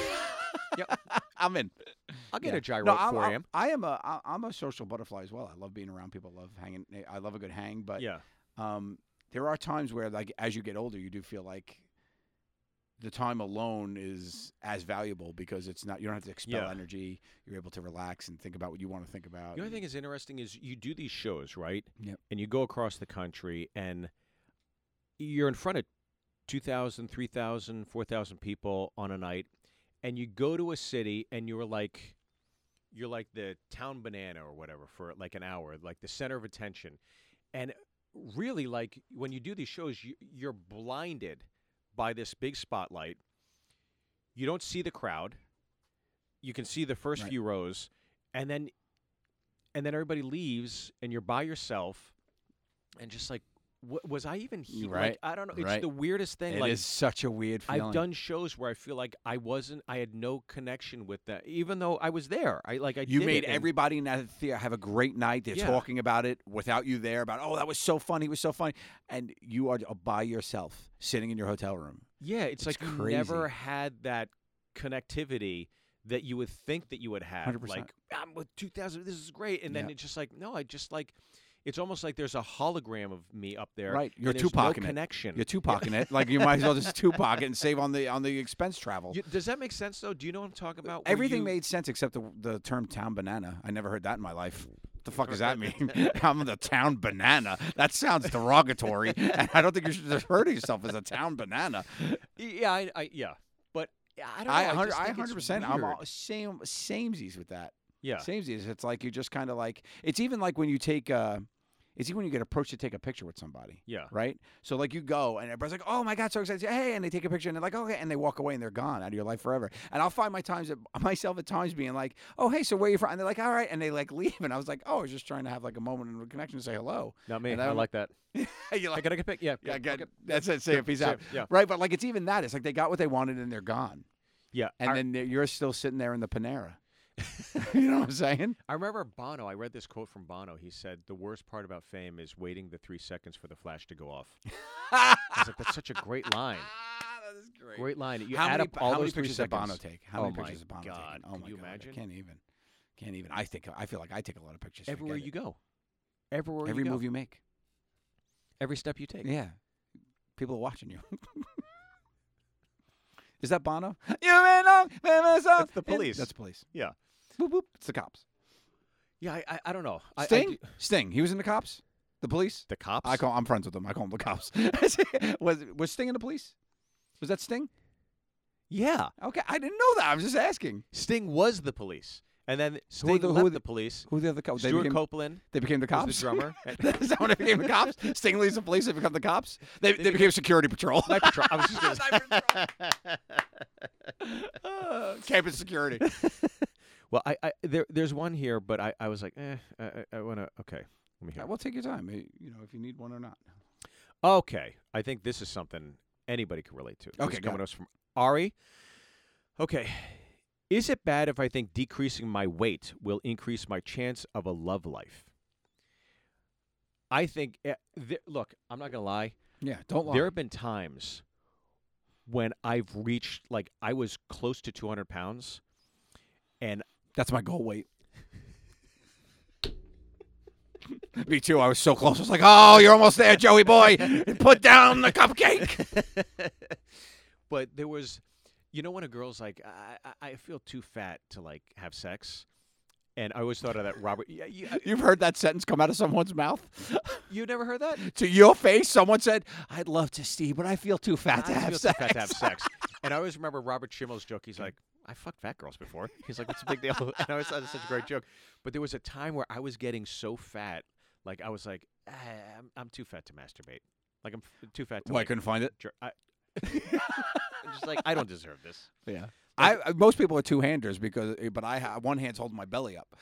I'm in. I'll get Yeah. a gyro No, at I'm, four I'm- a.m. I am a I- I'm a social butterfly as well. I love being around people. I love hanging. I love a good hang. But Yeah, um, there are times where, like, as you get older, you do feel like the time alone is as valuable because it's not. You don't have to expel Yeah. energy. You're able to relax and think about what you want to think about. the only and- thing is interesting is you do these shows, right? Yep. And you go across the country and you're in front of two thousand, three thousand, four thousand people on a night, and you go to a city and you're like, you're like the town banana or whatever for like an hour, like the center of attention. And really, like when you do these shows, you, you're blinded by this big spotlight. You don't see the crowd. You can see the first Right. few rows, and then and then everybody leaves, and you're by yourself, and just like, what, was I even here? Right, Like, I don't know. It's right. the weirdest thing. It like, is such a weird feeling. I've done shows where I feel like I wasn't, I had no connection with that, even though I was there. I like, I You did made it, and- everybody in that theater have a great night. They're Yeah. talking about it without you there. About, oh, that was so funny. He was so funny, and you are by yourself, sitting in your hotel room. Yeah, it's, It's like you crazy. never had that connectivity that you would think that you would have. one hundred percent. Like, I'm with two thousand, this is great. And then Yeah. it's just like, no, I just like, it's almost like there's a hologram of me up there. Right, you're and there's Tupac no in it. connection. You're Tupac-ing it. Like, you might as well just Tupac it and save on the on the expense travel. You- does that make sense, though? Do you know what I'm talking about? Where Everything you- made sense except the the term town banana. I never heard that in my life. What the fuck does that mean? I'm the town banana. That sounds derogatory, and I don't think you should refer to yourself as a town banana. Yeah, I, I yeah. But I don't know. I I, hundred just I think it's hundred percent. I'm weird. all, same samesies with that. Yeah. Samesies. It's like you just kind of like. It's even like when you take. Uh, is even when you get approached to take a picture with somebody. Yeah. Right? So, like, you go, and everybody's like, oh, my God, so excited. Hey, and they take a picture, and they're like, okay, and they walk away, and they're gone out of your life forever. And I'll find my times at, myself at times being like, oh, hey, so where are you from? And they're like, all right, and they, like, leave. And I was like, oh, I was just trying to have, like, a moment of connection to say hello. Not me. And I I'm- like that. You're I like, gotta get pic. Yeah. yeah, good, good. okay. That's it. Say a Good. peace Say- out. Yeah. Right, but, like, it's even that. It's like they got what they wanted, and they're gone. Yeah. And I, then they're- you're still sitting there in the Panera. You know what I'm saying? I remember Bono. I read this quote from Bono. He said, "The worst part about fame is waiting the three seconds for the flash to go off." I was like, "That's such a great line. That is great. Great line. You how add many, up all how many those three pictures did seconds. Bono take? How Oh many my pictures did Bono God. take? Oh Can my you God, imagine? I can't even. Can't even. I think. I feel like I take a lot of pictures. Everywhere Forget you it. go. Everywhere Every you go. move you make. Every step you take. Yeah. People are watching you. Is that Bono? You may know, famous song. That's the police. That's the police. Yeah. Boop, boop. It's the cops. Yeah. I. I, I don't know. I, I Sting. do- Sting. He was in the cops. The police. the cops. I call. I'm friends with them. I call them the cops. was was Sting in the police? Was that Sting? Yeah. Okay, I didn't know that. I was just asking. Sting was the police, and then Sting the- who left are the, the- police. Who are the other cops? They Stuart became, Copeland they became the cops. was the drummer. Is that when they became the cops? Sting leaves the police. They become the cops. They they became security patrol. Night Patrol. I was just gonna Sniper Uh, campus security. Well, I, I there there's one here, but I, I was like, eh, I, I, I want to. Okay, let me hear. Well, take your time. eh, You know, if you need one or not. Okay, I think this is something anybody can relate to. This Okay, is go coming to us from Ari. Okay, is it bad if I think decreasing my weight will increase my chance of a love life? I think. eh, th- look, I'm not gonna lie. Yeah, don't lie. There have been times when I've reached like I was close to two hundred pounds, and That's my goal weight. Me too. I was so close. I was like, "Oh, you're almost there, Joey boy. Put down the cupcake." but there was, you know, when a girl's like, I, I, I feel too fat to like have sex, and I always thought of that Robert. Yeah, you, You've heard that sentence come out of someone's mouth? you never heard that? To your face, someone said, "I'd love to, Steve, but I feel too fat to I have feel sex." too fat to have sex. And I always remember Robert Schimmel's joke. He's like, I fucked fat girls before. He's like, what's the big deal? And I always thought it was such a great joke. But there was a time where I was getting so fat, like I was like, ah, I'm, I'm too fat to masturbate. Like I'm f- too fat to. Well, I like, couldn't find it. jer- I, just like I don't deserve this. Yeah. I, I most people are two handers because, but I ha- one hand's holding my belly up.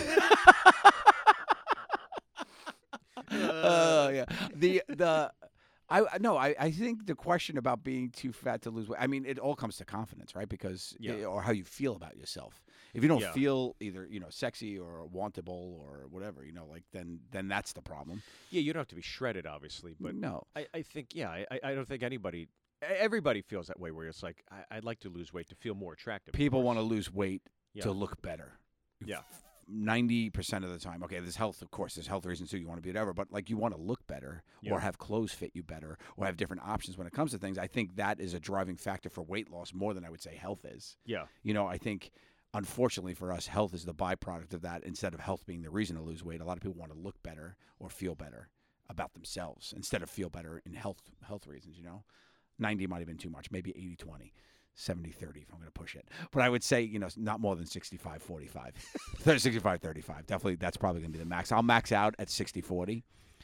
Oh yeah. The the I I- no I, I think the question about being too fat to lose weight. I mean, it all comes to confidence, right? Because Yeah. eh, or how you feel about yourself. If you don't Yeah. feel either you know sexy or wantable or whatever, you know, like then then that's the problem. Yeah, you don't have to be shredded, obviously, but no. I, I think yeah, I, I- I don't think anybody, e- everybody feels that way. Where it's like I, I'd like to lose weight to feel more attractive. of People course. want to lose weight Yeah. to look better. Yeah. ninety percent of the time. Okay, there's health, of course, there's health reasons too. You want to be whatever, but like you want to look better Yeah. or have clothes fit you better or have different options when it comes to things. I think that is a driving factor for weight loss more than I would say health is. Yeah, You know, I think unfortunately for us, health is the byproduct of that instead of health being the reason to lose weight. A lot of people want to look better or feel better about themselves instead of feel better in health health reasons, you know. ninety might have been too much, maybe eighty twenty. seventy thirty if I'm going to push it. But I would say, you know, not more than sixty-five forty-five. sixty-five thirty-five. Definitely, that's probably going to be the max. I'll max out at sixty forty.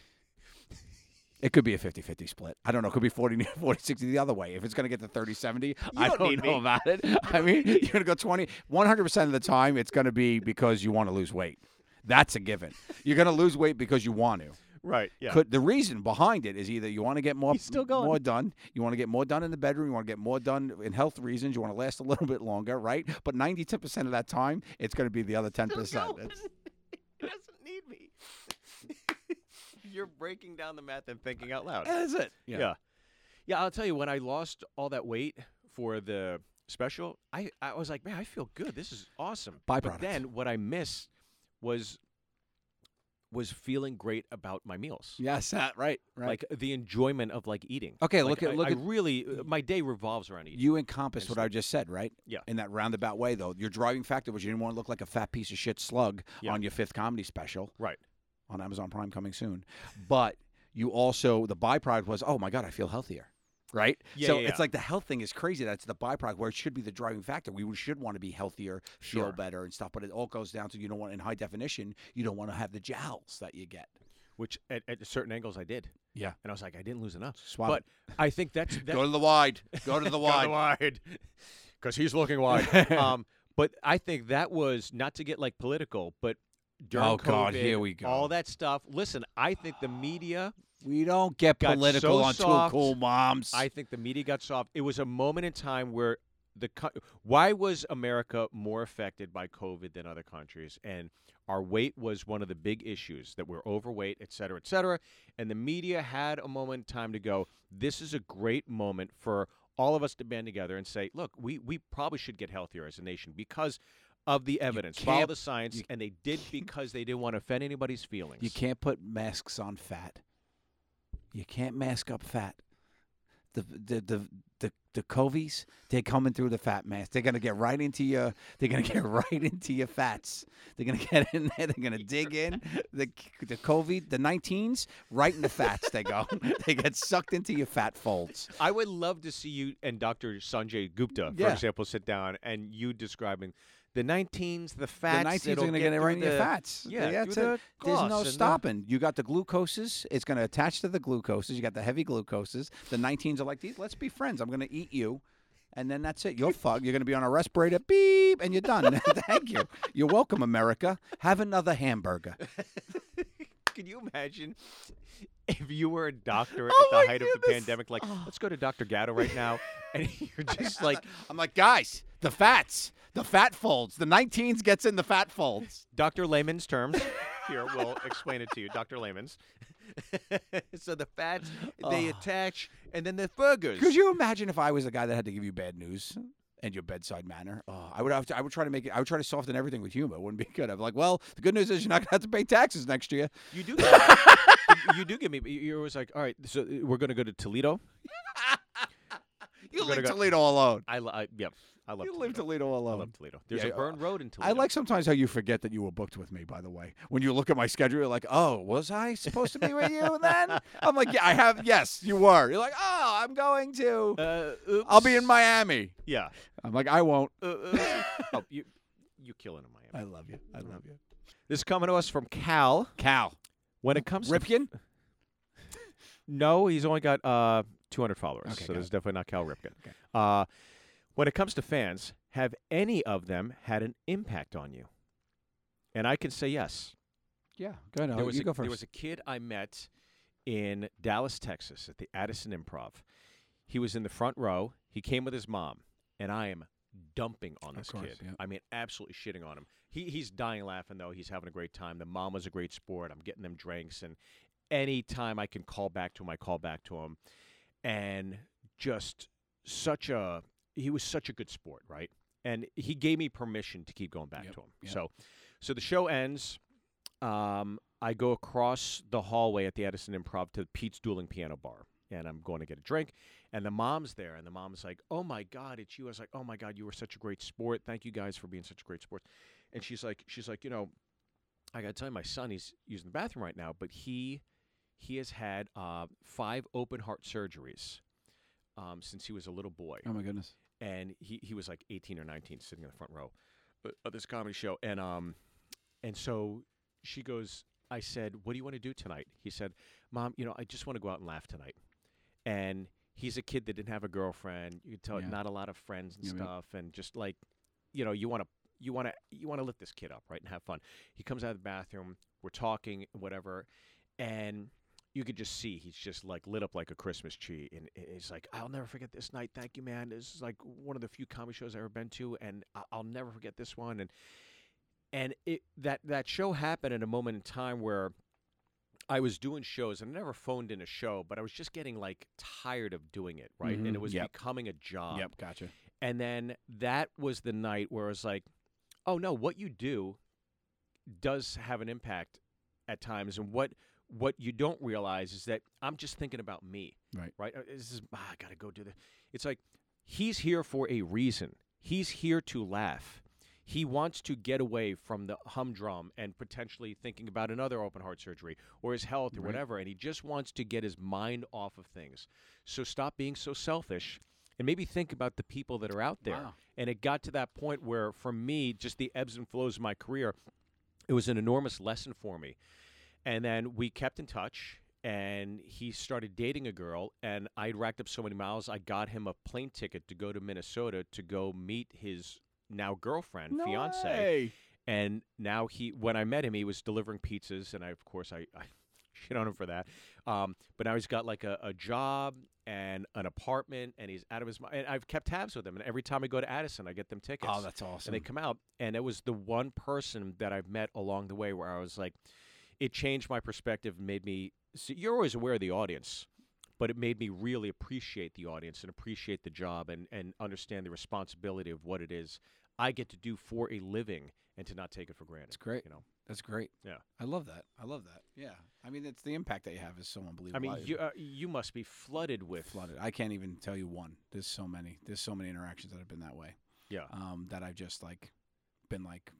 It could be a fifty-fifty split. I don't know. It could be forty sixty the other way. If it's going to get to thirty seventy, I don't don't need know me. about it. I mean, you're going to go twenty. one hundred percent of the time, it's going to be because you want to lose weight. That's a given. You're going to lose weight because you want to. right. Yeah, Could, the reason behind it is either you want to get more He's still going. more done, you want to get more done in the bedroom, you want to get more done in health reasons, you want to last a little bit longer, right? But ninety percent of that time, it's going to be the other ten percent. He doesn't need me. You're breaking down the math and thinking out loud. That's it. Yeah. yeah, I'll tell you. When I lost all that weight for the special, I I was like, man, I feel good. This is awesome. But Byproduct. then what I missed was was feeling great about my meals. Yes, that right, right. Like the enjoyment of like eating. Okay, Like, look at- I, look I at- really uh, my day revolves around eating. you encompassed and what I just said, right? Yeah. In that roundabout way, though, your driving factor was you didn't want to look like a fat piece of shit slug Yeah. on your fifth comedy special Right. on Amazon Prime coming soon. But you also the byproduct was, oh my God, I feel healthier. Right? Yeah, so yeah, it's yeah. like the health thing is crazy. That's the byproduct where it should be the driving factor. We should want to be healthier, feel Sure. better and stuff. But it all goes down to you don't want in high definition, you don't want to have the jowls that you get. which at, at certain angles I did. Yeah. And I was like, I didn't lose enough. Swap but I think that's that, Go to the wide. Go to the Go wide. to wide, because he's looking wide. um, but I think that was not to get like political, but during Oh, COVID, God, here we go. all that stuff. Listen, I think the media. We don't get Got political so on soft. Two Cool Moms. I think the media got soft. It was a moment in time where the co- why was America more affected by COVID than other countries? And our weight was one of the big issues, that we're overweight, et cetera, et cetera. And the media had a moment in time to go, this is a great moment for all of us to band together and say, look, we, we probably should get healthier as a nation because of the evidence, follow can't- the science, you- and they did because they didn't want to offend anybody's feelings. You can't put masks on fat. You can't mask up fat. The the the the, the Covies, they're coming through the fat mask. They're gonna get right into your. They're gonna get right into your fats. They're gonna get in there. They're gonna dig in. The the COVID, the nineteens, right in the fats. They go. They get sucked into your fat folds. I would love to see you and Doctor Sanjay Gupta, for Yeah. example, sit down and you describing the nineteens, the fats. the nineteens are that'll gonna get get it right in through your the- fats. Yeah, that's through it. the There's gloss no and the- stopping. You got the glucoses. It's going to attach to the glucoses. You got the heavy glucoses. The nineteens are like these. Let's be friends. I'm going to eat you, and then that's it. You're fucked. You're going to be on a respirator. Beep, and you're done. Thank you. You're welcome, America. Have another hamburger. Can you imagine if you were a doctor Oh at the my height of the goodness. pandemic? Like, let's go to Doctor Gatto right now, and you're just like, I'm like, guys, the fats, the fat folds. The nineteens gets in the fat folds. Doctor Layman's terms. Here, we'll explain it to you, Doctor Layman's. So the fats, they Oh. attach, and then the burgers. Could you imagine if I was the guy that had to give you bad news and your bedside manner? Oh, I would have to, I would try to make it. I would try to soften everything with humor. It wouldn't be good. I'm like, well, the good news is you're not gonna have to pay taxes next year. You do. You do give me. You're always like, all right, so we're going to go to Toledo. You We're gonna leave go- Toledo alone. I, lo- I yeah, I love You Toledo. leave Toledo I alone. love Toledo. There's Yeah, a Burn Road in Toledo. I like sometimes how you forget that you were booked with me, by the way. When you look at my schedule, you're like, oh, was I supposed to be with you then? I'm like, yeah, I have. Yes, you were. You're like, oh, I'm going to. Uh, oops. I'll be in Miami. Yeah. I'm like, I won't. Uh, uh, oh, you, you killing in Miami. I love you. I love you. This is coming to us from Cal. Cal. When it comes Ripken? to no, he's only got uh, two hundred followers, Okay, so got this is definitely not Cal Ripken. Okay. Uh, when it comes to fans, have any of them had an impact on you? And I can say yes. Yeah, go ahead. there was you a, go first. There was a kid I met in Dallas, Texas, at the Addison Improv. He was in the front row. He came with his mom, and I am dumping on Of this course, kid. yeah. I mean, absolutely shitting on him. He he's dying laughing though. He's having a great time. The mom was a great sport. I'm getting them drinks, and any time I can call back to him, I call back to him, and just such a he was such a good sport, right? And he gave me permission to keep going back Yep, to him. yep. So, so the show ends. Um, I go across the hallway at the Addison Improv to Pete's Dueling Piano Bar, and I'm going to get a drink. And the mom's there, and the mom's like, "Oh my God, it's you!" I was like, "Oh my God, you were such a great sport. Thank you guys for being such a great sport." And she's like, "She's like, you know, I got to tell you, my son, he's using the bathroom right now, but he he has had uh, five open heart surgeries um, since he was a little boy." Oh, my goodness. And he, he was like eighteen or nineteen, sitting in the front row of this comedy show. And um, and so she goes, I said, "What do you want to do tonight?" He said, "Mom, you know, I just want to go out and laugh tonight." And he's a kid that didn't have a girlfriend. You could tell Yeah. not a lot of friends and Yeah, yeah. stuff, and just like, you know, you want to you want to you want to lift this kid up, right, and have fun. He comes out of the bathroom. We're talking, whatever, and you could just see he's just like lit up like a Christmas tree, and he's like, "I'll never forget this night. Thank you, man. This is like one of the few comedy shows I've ever been to, and I- I'll never forget this one." And and it that that show happened at a moment in time where I was doing shows, and I never phoned in a show, but I was just getting like tired of doing it, right? Mhm. And it was Yep. becoming a job. Yep, gotcha. And then that was the night where I was like, "Oh no, what you do does have an impact at times, and what what you don't realize is that I'm just thinking about me, Right. right? Uh, This is ah, I gotta go do this. It's like he's here for a reason. He's here to laugh. He wants to get away from the humdrum and potentially thinking about another open heart surgery or his health or Right. whatever, and he just wants to get his mind off of things. So stop being so selfish and maybe think about the people that are out there." Wow. And it got to that point where, for me, just the ebbs and flows of my career, it was an enormous lesson for me. And then we kept in touch, and he started dating a girl, and I'd racked up so many miles, I got him a plane ticket to go to Minnesota to go meet his now girlfriend, No fiance. way. And now he, when I met him, he was delivering pizzas, and I, of course, I, I shit on him for that. Um, but now he's got like a, a job and an apartment, and he's out of his mind. And I've kept tabs with him, and every time I go to Addison, I get them tickets. Oh, that's awesome. And they come out, and it was the one person that I've met along the way where I was like, it changed my perspective and made me see, you're always aware of the audience, but it made me really appreciate the audience and appreciate the job and, and understand the responsibility of what it is I get to do for a living and to not take it for granted. That's great. You know, That's great. Yeah. I love that. I love that. Yeah. I mean, it's the impact that you have is so unbelievable. I mean, you uh, you must be flooded with flooded. I can't even tell you one. There's so many. There's so many interactions that have been that way. Yeah. Um, that I've just like been like,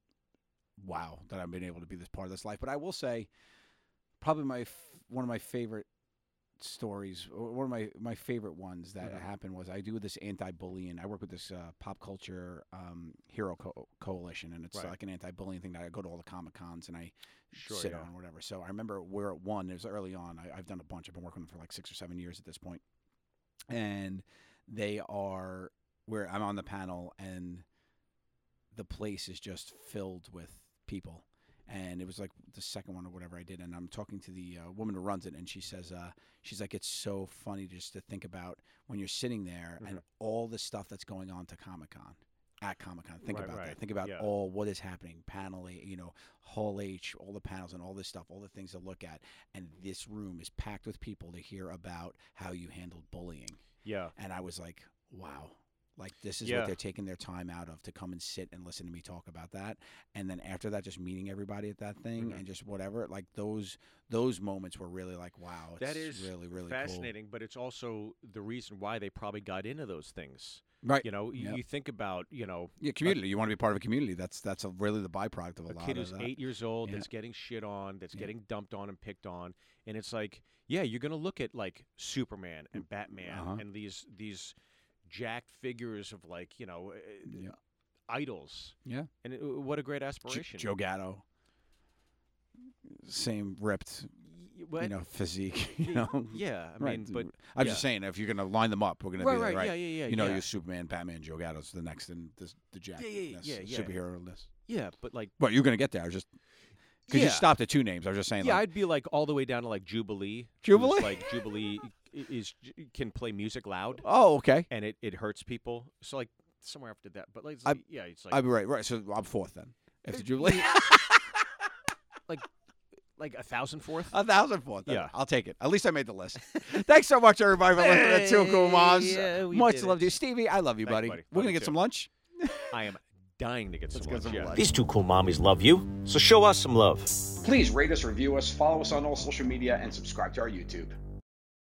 wow, that I've been able to be this part of this life. But I will say, probably my f- one of my favorite stories, or one of my, my favorite ones that Mhm. happened was I do this anti-bullying. I work with this uh, pop culture um, hero co- coalition, and it's Right. like an anti-bullying thing that I go to all the Comic Cons and I Sure, sit yeah. on, whatever. So I remember we're at one. It was early on. I, I've done a bunch. I've been working for like six or seven years at this point, and they are where I'm on the panel, and the place is just filled with people. And it was like the second one or whatever I did, and I'm talking to the uh, woman who runs it, and she says, uh, she's like, it's so funny just to think about when you're sitting there and Mhm. all the stuff that's going on to Comic-Con, at Comic-Con. Think Right, about right. that. Think about Yeah. all what is happening, panel A, you know, Hall H, all the panels and all this stuff, all the things to look at. And this room is packed with people to hear about how you handled bullying. Yeah. And I was like, wow. Like, this is Yeah. what they're taking their time out of to come and sit and listen to me talk about that. And then after that, just meeting everybody at that thing Mhm. and just whatever. Like, those those moments were really like, wow. It's That is really, really fascinating, but it's also the reason why they probably got into those things. cool. Right. You know, you, Yep. you think about, you know, Yeah, community. You want to be part of a community. That's that's a, really the byproduct of a, a lot kid of who's that. eight years old Yeah. that's getting shit on, that's Yeah. getting dumped on and picked on, and it's like, yeah, you're gonna look at like Superman and Batman Uh-huh. and these these jacked figures of like, you know, uh, Yeah. idols. Yeah. And it, what a great J- aspiration. Joe Gatto. Same ripped, Y- what? you know, physique. Y- You know. yeah, I Right. mean, but I'm yeah. just saying, if you're gonna line them up, we're gonna right, be right, like, yeah, yeah, yeah, you know, yeah. you're Superman, Batman, Joe Gatto's the next in this, the jack Yeah, yeah, yeah, yeah. superhero-ness. yeah, but like, Well, you're gonna get there. I was just because yeah. you stopped at two names. I was just saying. Yeah, like, I'd be like all the way down to like Jubilee. who's, Jubilee? like Jubilee i- is can play music loud, oh, okay. and it, it hurts people. So like somewhere after that, but like I- yeah, it's like I'd be right. Right. So I'm fourth then. After Uh, Jubilee, like a thousand fourth. a thousand fourth. then. Yeah. I'll take it. At least I made the list. Thanks so much, everybody, for listening to Two Cool Moms. Yeah, we Much did love it. to you, Stevie. I love you, Thanks, buddy. buddy. We're Love gonna you get too. some lunch. I am dying to get some get lunch. some Yeah. lunch. These two cool mommies love you, so show us some love. Please rate us, review us, follow us on all social media, and subscribe to our YouTube.